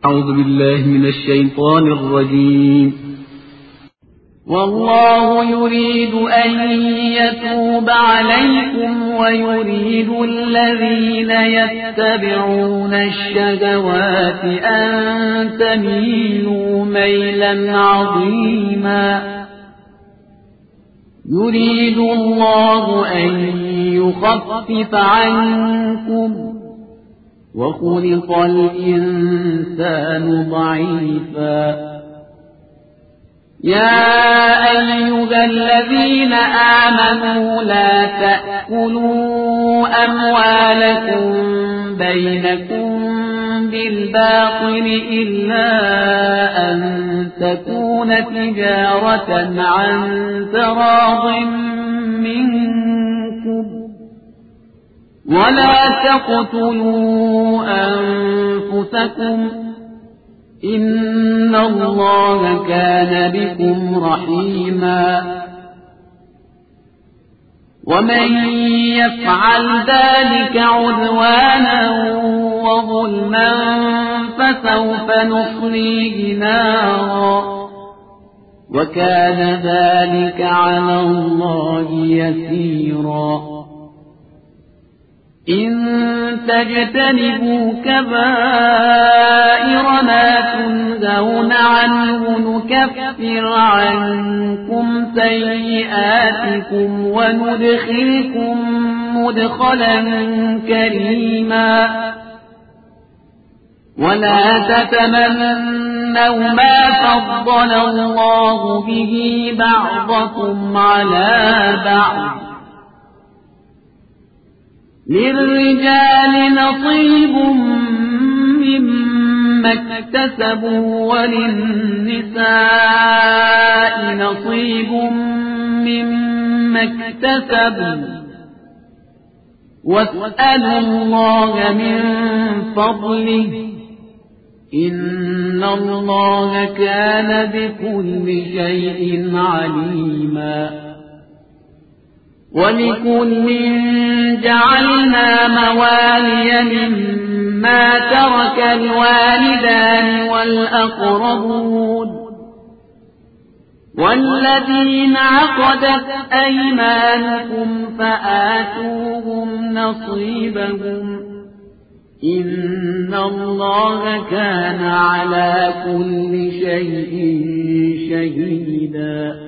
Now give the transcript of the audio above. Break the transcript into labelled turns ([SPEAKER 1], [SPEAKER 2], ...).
[SPEAKER 1] أعوذ بالله من الشيطان الرجيم. والله يريد أن يتوب عليكم ويريد الذين يتبعون الشهوات أن تميلوا ميلا عظيما. يريد الله أن يخفف عنكم وخلق الإنسان ضعيفا. يا أيها الذين آمنوا لا تأكلوا أموالكم بينكم بالباطل إلا أن تكون تجارة عن تراض منكم ولا تقتلوا أنفسكم إن الله كان بكم رحيما. ومن يفعل ذلك عدوانا وظلما فسوف نصليه نارا وكان ذلك على الله يسيرا. إن تجتنبوا كبائر ما تنهون عنه نكفر عنكم سيئاتكم وندخلكم مدخلا كريما. ولا تتمنوا ما فضل الله به بعضكم على بعض. للرجال نصيب مما اكتسبوا وللنساء نصيب مما اكتسبوا واسألوا الله من فضله إن الله كان بكل شيء عليما. ولكل جعلنا موالي مما ترك الوالدان والأقربون والذين عقدت أيمانكم فآتوهم نصيبهم إن الله كان على كل شيء شهيدا.